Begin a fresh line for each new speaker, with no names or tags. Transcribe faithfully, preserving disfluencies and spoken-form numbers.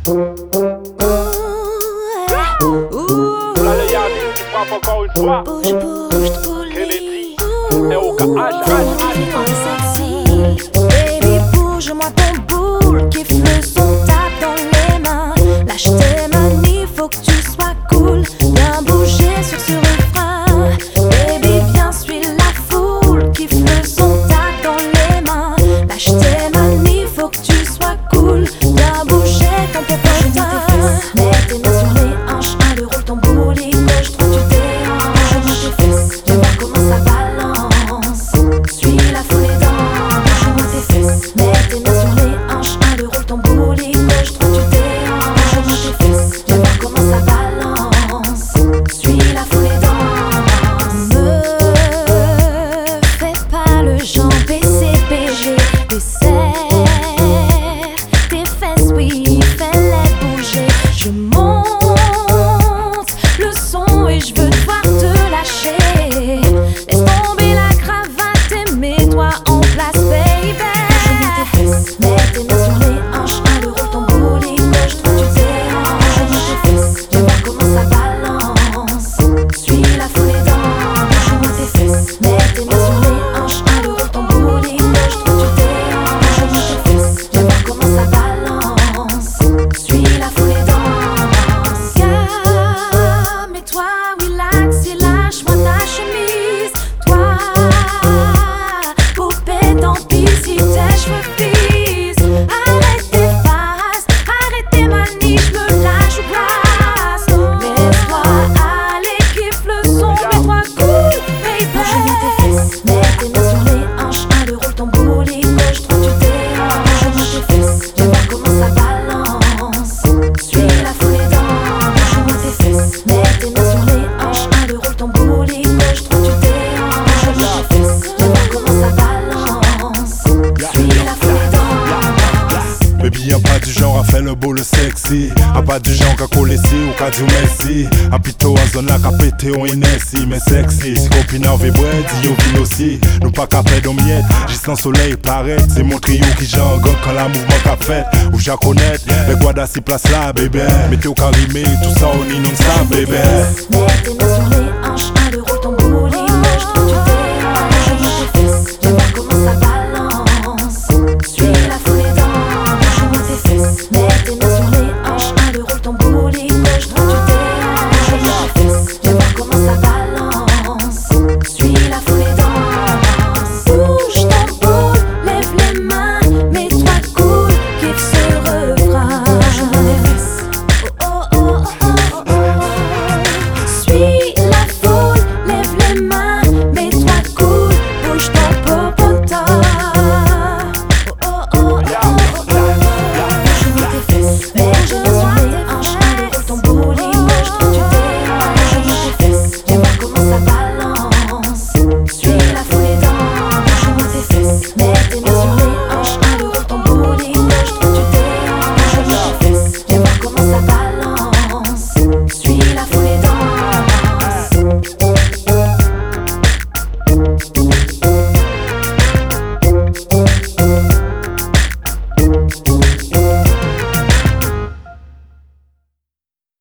Là, les Yannis, tu frappes encore une fois.
Bouge, bouge,
Kennedy, et au cas H, H,
baby, bouge-moi ton boule, kiffe le son, tape dans les mains. Lâche tes manies, faut que tu sois cool. Viens bouger sur ce refrain. Baby, viens, suis la foule, kiffe le son, tape dans les mains. Lâche tes manies, faut que tu sois cool. Viens bouger quand t'es potin. Mets tes mains sur les hanches, un de roule ton boulier. Gauche, droite, tu déhanches. Je monte tes fesses, viens voir comment ça balance. Suis la foule et danse. Je monte tes fesses, mets tes mains sur les hanches, un de roule ton boulier. Gauche, droite, tu déhanches. Je monte tes fesses, viens voir comment ça balance. Suis la foule et danse. Me fais pas le genre B C B G. Desserre tes fesses, oui, fais-les bouger. Je monte le son et je veux te voir te lâcher. Laisse tomber la cravate et mets-toi en place, baby. Je monte tes fesses, mets tes mains sur les hanches, un de roule ton boulier. Gauche, droite, tu déhanches. Je monte tes fesses, viens voir comment ça balance. Suis la foule et danse. Je monte tes fesses, mets tes mains sur les hanches, un de roule ton boulier. Gauche, droite, tu déhanches. Je monte tes fesses, viens voir comment ça balance. Suis la foule et danse. Calme-toi, relax et lâche-moi ta chemise. Toi, poupée, tant pis si tes cheveux frisent. Arrête tes faces, arrête tes manies, j'me lâche ou glace. Laisse-toi aller, kiffe le son, mets-toi cool, baby. Je monte tes fesses, mets tes mains sur les hanches, un de roule ton boulier. Gauche, droite, tu déhanches. Je monte tes fesses, viens voir comment ça balance. Suis la foule et danse. Je monte tes fesses, mets tes mains sur les hanches, un de roule ton boulier. Gauche, droite, tu déhanches. Je monte tes fesses, viens voir comment ça balance. Suis la foule et danse.
Baby, y'a pas du genre à faire le beau, le sexy. Y'a pas du genre qu'à coller si ou qu'à dire merci. Un pito en zone là qu'à péter on inertie. Mais sexy, si copine en vibre, dis au vin aussi. Nous pas qu'à perdre au miette, juste en soleil paraît. C'est mon trio qui j'engage quand la mouvement qu'a fait. Ou j'à connaître, les guadas s'y place là, bébé. Mettez au carimé, tout ça on y non ça, bébé.
Mets tes mains sur les hanches,